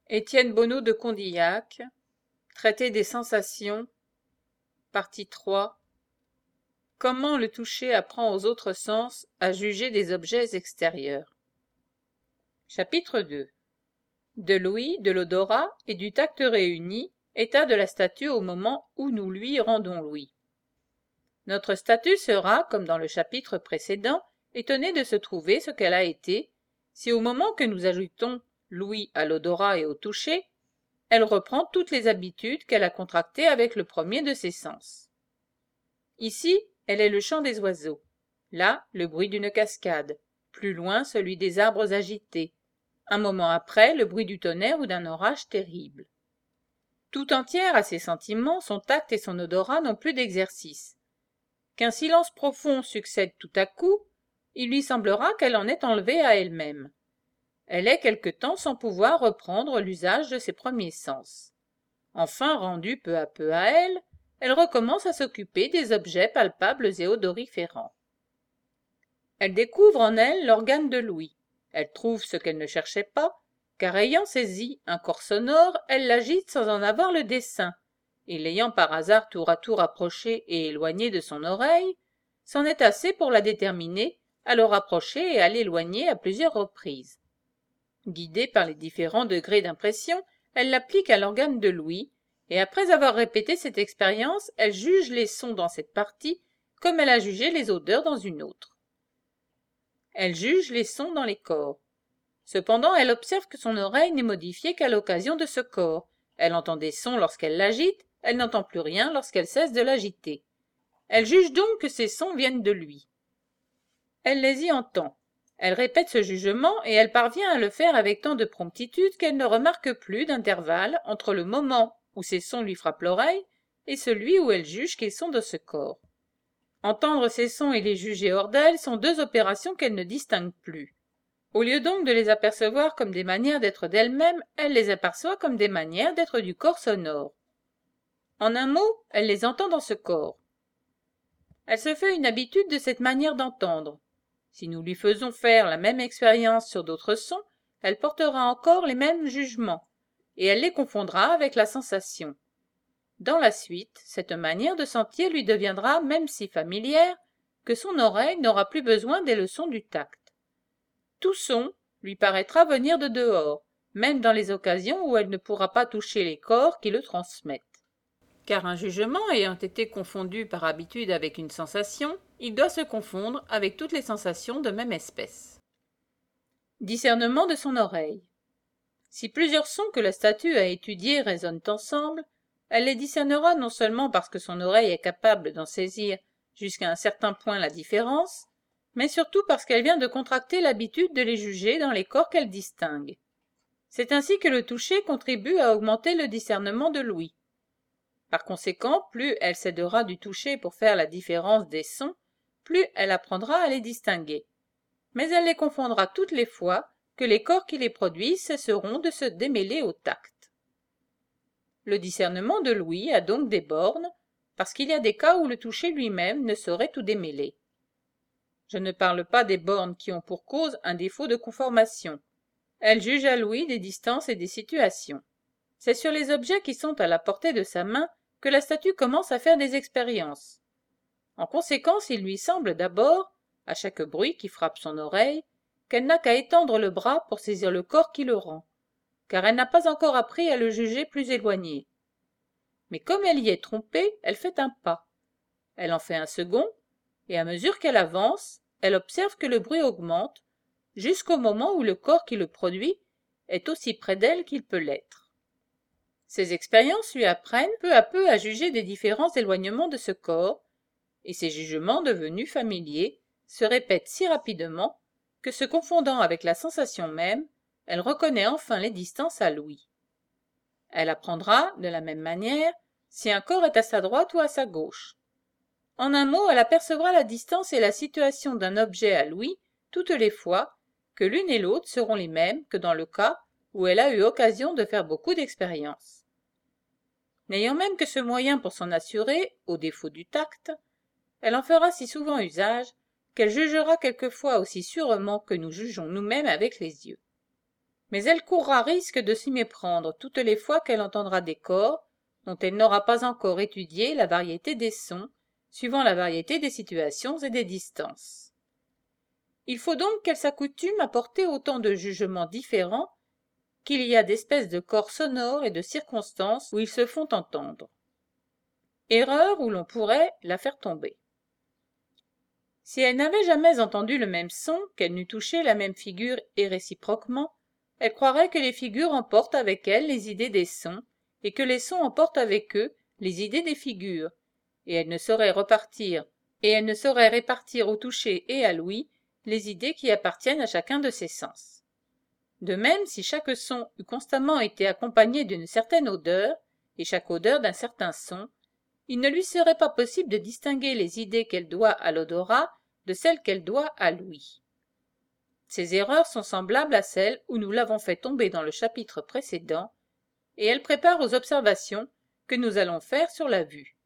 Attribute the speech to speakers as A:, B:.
A: Étienne Bonneau de Condillac, Traité des sensations, partie 3. Comment le toucher apprend aux autres sens à juger des objets extérieurs. Chapitre 2. De l'ouïe, de l'odorat et du tact réunis, état de la statue au moment où nous lui rendons l'ouïe. Notre statue sera, comme dans le chapitre précédent, étonnée de se trouver ce qu'elle a été, si au moment que nous ajoutons l'ouïe à l'odorat et au toucher, elle reprend toutes les habitudes qu'elle a contractées avec le premier de ses sens. Ici, elle est le chant des oiseaux, là, le bruit d'une cascade, plus loin celui des arbres agités, un moment après, le bruit du tonnerre ou d'un orage terrible. Tout entière à ses sentiments, son tact et son odorat n'ont plus d'exercice. Qu'un silence profond succède tout à coup, il lui semblera qu'elle en est enlevée à elle-même. Elle est quelque temps sans pouvoir reprendre l'usage de ses premiers sens. Enfin rendue peu à peu à elle, elle recommence à s'occuper des objets palpables et odoriférants. Elle découvre en elle l'organe de l'ouïe. Elle trouve ce qu'elle ne cherchait pas, car ayant saisi un corps sonore, elle l'agite sans en avoir le dessein, et l'ayant par hasard tour à tour approché et éloigné de son oreille, c'en est assez pour la déterminer à le rapprocher et à l'éloigner à plusieurs reprises. Guidée par les différents degrés d'impression, elle l'applique à l'organe de l'ouïe, et après avoir répété cette expérience, elle juge les sons dans cette partie comme elle a jugé les odeurs dans une autre. Elle juge les sons dans les corps. Cependant, elle observe que son oreille n'est modifiée qu'à l'occasion de ce corps. Elle entend des sons lorsqu'elle l'agite, elle n'entend plus rien lorsqu'elle cesse de l'agiter. Elle juge donc que ces sons viennent de lui. Elle les y entend. Elle répète ce jugement et elle parvient à le faire avec tant de promptitude qu'elle ne remarque plus d'intervalle entre le moment où ces sons lui frappent l'oreille et celui où elle juge qu'ils sont de ce corps. Entendre ces sons et les juger hors d'elle sont deux opérations qu'elle ne distingue plus. Au lieu donc de les apercevoir comme des manières d'être d'elle-même, elle les aperçoit comme des manières d'être du corps sonore. En un mot, elle les entend dans ce corps. Elle se fait une habitude de cette manière d'entendre. Si nous lui faisons faire la même expérience sur d'autres sons, elle portera encore les mêmes jugements, et elle les confondra avec la sensation. Dans la suite, cette manière de sentir lui deviendra même si familière que son oreille n'aura plus besoin des leçons du tact. Tout son lui paraîtra venir de dehors, même dans les occasions où elle ne pourra pas toucher les corps qui le transmettent. Car un jugement ayant été confondu par habitude avec une sensation, il doit se confondre avec toutes les sensations de même espèce. Discernement de son oreille. Si plusieurs sons que la statue a étudiés résonnent ensemble, elle les discernera non seulement parce que son oreille est capable d'en saisir jusqu'à un certain point la différence, mais surtout parce qu'elle vient de contracter l'habitude de les juger dans les corps qu'elle distingue. C'est ainsi que le toucher contribue à augmenter le discernement de l'ouïe. Par conséquent, plus elle s'aidera du toucher pour faire la différence des sons, plus elle apprendra à les distinguer. Mais elle les confondra toutes les fois que les corps qui les produisent cesseront de se démêler au tact. Le discernement de l'ouïe a donc des bornes, parce qu'il y a des cas où le toucher lui-même ne saurait tout démêler. Je ne parle pas des bornes qui ont pour cause un défaut de conformation. Elle juge à l'ouïe des distances et des situations. C'est sur les objets qui sont à la portée de sa main que la statue commence à faire des expériences. En conséquence, il lui semble d'abord, à chaque bruit qui frappe son oreille, qu'elle n'a qu'à étendre le bras pour saisir le corps qui le rend, car elle n'a pas encore appris à le juger plus éloigné. Mais comme elle y est trompée, elle fait un pas. Elle en fait un second, et à mesure qu'elle avance, elle observe que le bruit augmente, jusqu'au moment où le corps qui le produit est aussi près d'elle qu'il peut l'être. Ces expériences lui apprennent peu à peu à juger des différents éloignements de ce corps, et ces jugements devenus familiers se répètent si rapidement que, se confondant avec la sensation même, elle reconnaît enfin les distances à l'ouïe. Elle apprendra, de la même manière, si un corps est à sa droite ou à sa gauche. En un mot, elle apercevra la distance et la situation d'un objet à l'ouïe toutes les fois que l'une et l'autre seront les mêmes que dans le cas où elle a eu occasion de faire beaucoup d'expériences. N'ayant même que ce moyen pour s'en assurer, au défaut du tact, elle en fera si souvent usage qu'elle jugera quelquefois aussi sûrement que nous jugeons nous-mêmes avec les yeux. Mais elle courra risque de s'y méprendre toutes les fois qu'elle entendra des corps dont elle n'aura pas encore étudié la variété des sons, suivant la variété des situations et des distances. Il faut donc qu'elle s'accoutume à porter autant de jugements différents qu'il y a d'espèces de corps sonores et de circonstances où ils se font entendre. Erreur où l'on pourrait la faire tomber. Si elle n'avait jamais entendu le même son, qu'elle n'eût touché la même figure et réciproquement, elle croirait que les figures emportent avec elles les idées des sons, et que les sons emportent avec eux les idées des figures, et elle ne saurait répartir au toucher et à l'ouïe les idées qui appartiennent à chacun de ses sens. De même, si chaque son eût constamment été accompagné d'une certaine odeur, et chaque odeur d'un certain son, il ne lui serait pas possible de distinguer les idées qu'elle doit à l'odorat de celles qu'elle doit à l'ouïe. Ces erreurs sont semblables à celles où nous l'avons fait tomber dans le chapitre précédent, et elles préparent aux observations que nous allons faire sur la vue.